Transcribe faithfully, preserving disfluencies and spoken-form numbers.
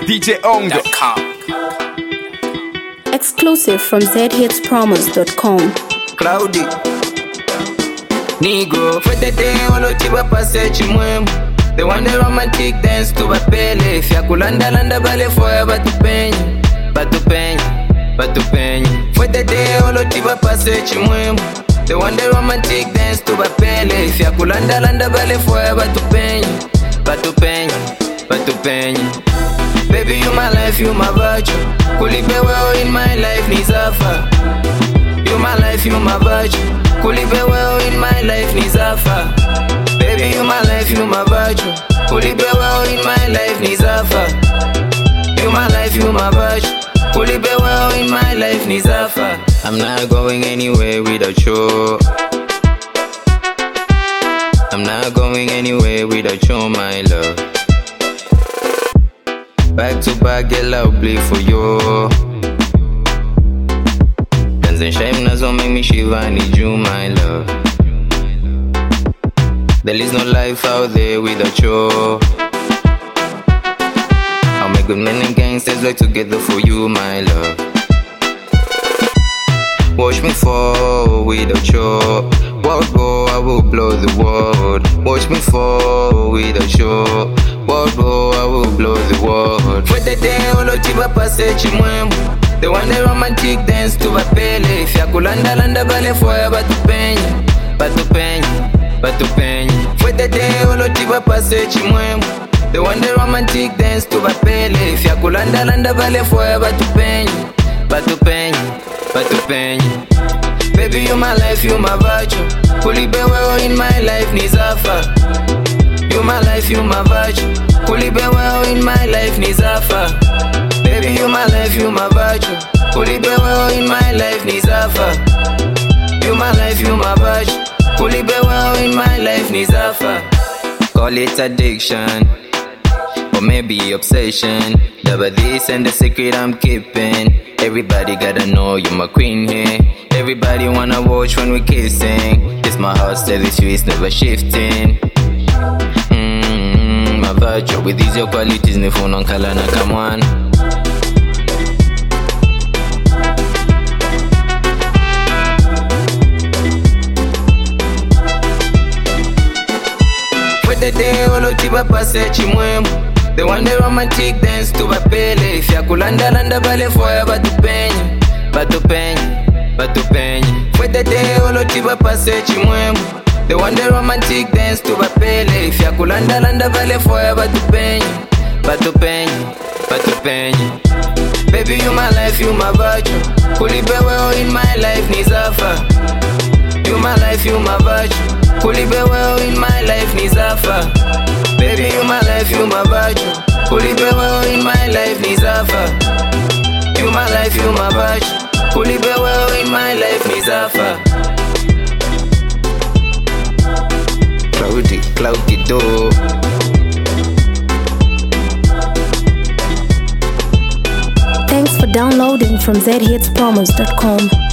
D J Ongo. Exclusive from z hits promos dot com. Cloudy Negro Fete te olo chiba pase chimwemu. They want the romantic dance to bapele. Fya kulanda landa bale foya batu penye. Batu penye, batu penye. Fete te olo chiba pase chimwemu. They want the romantic dance to bapele. Fya kulanda landa bale foya batu penye. Batu penye, batu penye. Baby you my life, you my virtue. Kulipe well in my life ni zafa. You my life, you my virtue. Kulipe well in my life ni zafa. Baby you my life, you my virtue. Kulipe well in my life ni zafa. You my life, you my virtue. Kulipe well in my life ni zafa. I'm not going anywhere without you. I'm not going anywhere without you, my love. Back to back, girl, I'll bleed for you. Dance and shame, nazo make me shiver, I need you, my love. There is no life out there without you. I'll make good men and gangsters work together for you, my love. Watch me fall without you. World go, I will blow the world. Watch me fall without you. World go, I will blow the world. Fete te olo chiba pase chimwemu. They want the romantic dance to bapele. Fya kulanda landa bale foya batu penye. Batu penye, batu penye. Fete te olo chiba pase chimwemu. They want the romantic dance to bapele. Fya kulanda landa bale foya batu penye. Batu penye, batu penye. Baby you my life, you my virtue. Kulipe well in my life ni zafa. You my life, you my virtue. Kulipe well in my life ni zafa. Baby you my life, you my virtue. Kulipe well in my life ni zafa. You my life, you my virtue. Kulipe well in my life ni zafa. Call it addiction, or maybe obsession. Double this and the secret I'm keeping. Everybody gotta know you're my queen here. Everybody wanna watch when we kissing. It's my heart steady, it's never shifting. Mmm, my virtue with these your qualities, ne phone on kalana come on. Fete te olo chiba pase chimwemu. They want the romantic dance to bapele. Fya kulanda landa bale foya batu penye. Batu penye, batu penye. Fete te olo chiba pase chimwemu. They want the romantic dance to bapele. Fya kulanda landa bale foya batu penye. Batu penye, batu penye. Baby you my life, you my virtue. Kulipe well in my life ni zafa. You my life, you my virtue. Kulipe well in my life ni zafa. Baby you my life, you my virtue. Kulipe well in my life ni zafa. You my life, you my virtue. Kulipe well in my life ni zafa. Cloudy, cloudy do. Thanks for downloading from z hits promos dot com.